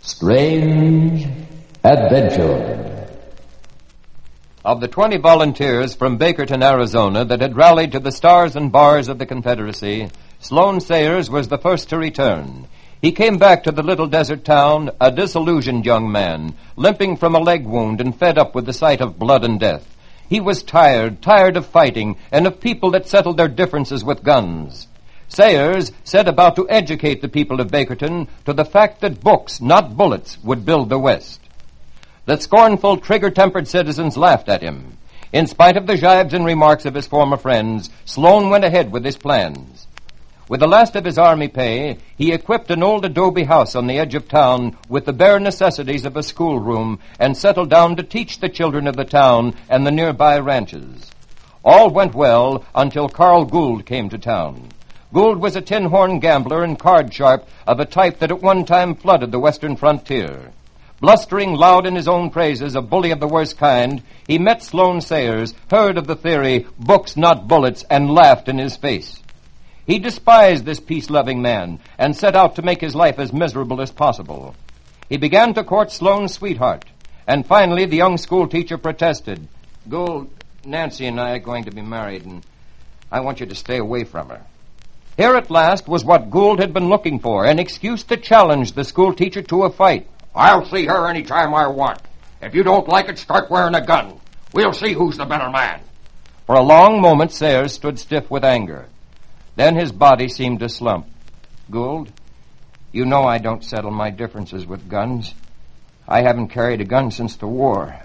Strange Adventure. Of the 20 volunteers from Bakerton, Arizona, that had rallied to the Stars and Bars of the Confederacy, Sloan Sayers was the first to return. He came back to the little desert town, a disillusioned young man, limping from a leg wound and fed up with the sight of blood and death. He was tired of fighting, and of people that settled their differences with guns. Sayers set about to educate the people of Bakerton to the fact that books, not bullets, would build the West. The scornful, trigger-tempered citizens laughed at him. In spite of the jibes and remarks of his former friends, Sloan went ahead with his plans. With the last of his army pay, he equipped an old adobe house on the edge of town with the bare necessities of a schoolroom and settled down to teach the children of the town and the nearby ranches. All went well until Carl Gould came to town. Gould was a tin-horn gambler and card-sharp of a type that at one time flooded the western frontier. Blustering loud in his own praises, a bully of the worst kind, he met Sloan Sayers, heard of the theory, books not bullets, and laughed in his face. He despised this peace-loving man and set out to make his life as miserable as possible. He began to court Sloan's sweetheart, and finally the young schoolteacher protested. "Gould, Nancy and I are going to be married, and I want you to stay away from her." Here at last was what Gould had been looking for, an excuse to challenge the schoolteacher to a fight. "I'll see her any time I want. If you don't like it, start wearing a gun. We'll see who's the better man." For a long moment, Sayers stood stiff with anger. Then his body seemed to slump. "Gould, you know I don't settle my differences with guns. I haven't carried a gun since the war.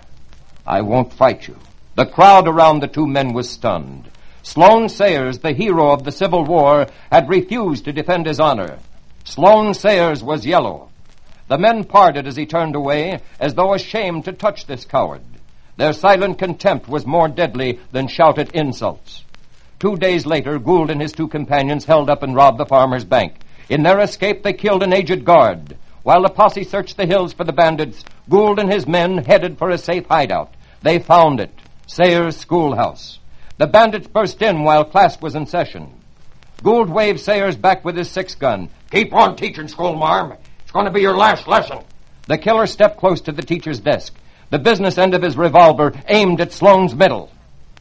I won't fight you." The crowd around the two men was stunned. Sloan Sayers, the hero of the Civil War, had refused to defend his honor. Sloan Sayers was yellow. The men parted as he turned away, as though ashamed to touch this coward. Their silent contempt was more deadly than shouted insults. 2 days later, Gould and his two companions held up and robbed the farmer's bank. In their escape, they killed an aged guard. While the posse searched the hills for the bandits, Gould and his men headed for a safe hideout. They found it, Sayers' schoolhouse. The bandits burst in while class was in session. Gould waved Sayers back with his 6-gun. "Keep on teaching, schoolmarm. It's going to be your last lesson." The killer stepped close to the teacher's desk. The business end of his revolver aimed at Sloan's middle.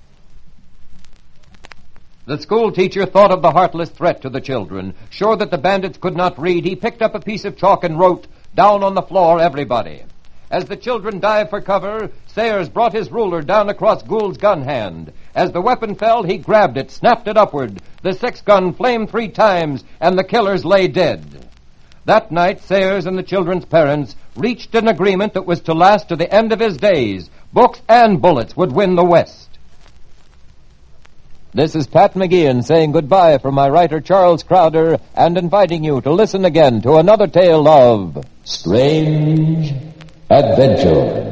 The schoolteacher thought of the heartless threat to the children. Sure that the bandits could not read, he picked up a piece of chalk and wrote, "Down on the floor, everybody." As the children dived for cover, Sayers brought his ruler down across Gould's gun hand. As the weapon fell, he grabbed it, snapped it upward. The 6-gun flamed 3 times, and the killers lay dead. That night, Sayers and the children's parents reached an agreement that was to last to the end of his days. Books and bullets would win the West. This is Pat McGeehan saying goodbye from my writer Charles Crowder and inviting you to listen again to another tale of Strange Adventure.